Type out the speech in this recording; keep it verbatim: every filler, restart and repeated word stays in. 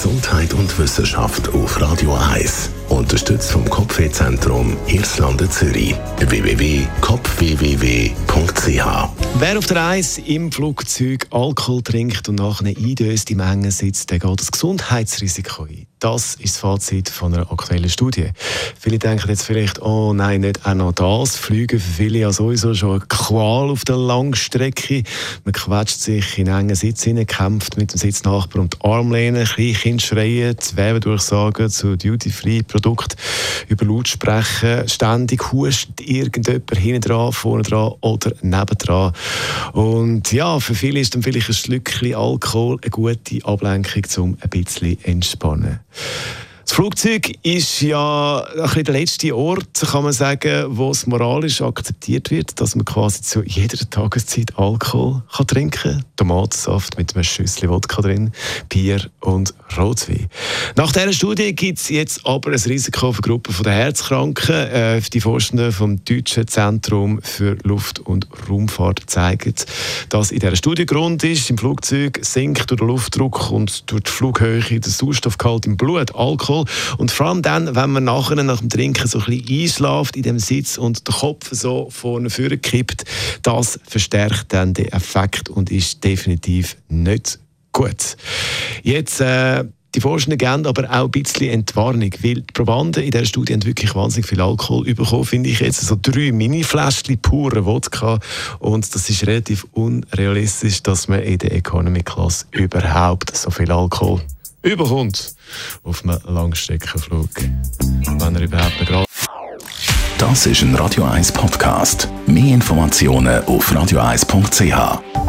Gesundheit und Wissenschaft auf Radio eins. Unterstützt vom Kopfwehzentrum Irlande Zürich. w w w punkt kopfwww punkt c h. Wer auf der Reise im Flugzeug Alkohol trinkt und nachher eindöst im engen Sitz, der geht das Gesundheitsrisiko ein. Das ist das Fazit von einer aktuellen Studie. Viele denken jetzt vielleicht, oh nein, nicht auch noch das. Fliegen für viele ja sowieso schon eine Qual auf der Langstrecke. Man quetscht sich in einen engen Sitz hinein, kämpft mit dem Sitznachbarn um die Armlehne, Kleinkinder schreien, Werbedurchsagen zu Duty-Free-Produkten über Lautsprecher, ständig hustet irgendjemand hinten dran, vorne dran oder nebendran. Und ja, für viele ist dann vielleicht ein Schlückchen Alkohol eine gute Ablenkung, um ein bisschen entspannen. Das Flugzeug ist ja ein bisschen der letzte Ort, kann man sagen, wo es moralisch akzeptiert wird, dass man quasi zu jeder Tageszeit Alkohol kann trinken kann. Tomatensaft mit einem Schüsschen Wodka drin, Bier und Rotwein. Nach dieser Studie gibt es jetzt aber ein Risiko für Gruppen der Herzkranken. Äh, die Forschenden vom Deutschen Zentrum für Luft- und Raumfahrt zeigen, dass in dieser Studie Grund ist, im Flugzeug sinkt durch den Luftdruck und durch die Flughöhe der Sauerstoffgehalt im Blut Alkohol. Und vor allem dann, wenn man nachher nach dem Trinken so ein bisschen einschläft in dem Sitz und der Kopf so vorne vorne kippt, das verstärkt dann den Effekt und ist definitiv nicht gut. Jetzt, äh, die Forschenden geben aber auch ein bisschen Entwarnung, weil die Probanden in dieser Studie haben wirklich wahnsinnig viel Alkohol bekommen, finde ich jetzt. So drei Mini-Fläschchen pure Wodka und das ist relativ unrealistisch, dass man in der Economy-Klasse überhaupt so viel Alkohol überkommt auf einem Langstreckenflug. Wenn er überhaupt nicht gerade. Das ist ein Radio eins Podcast. Mehr Informationen auf radio eins punkt c h.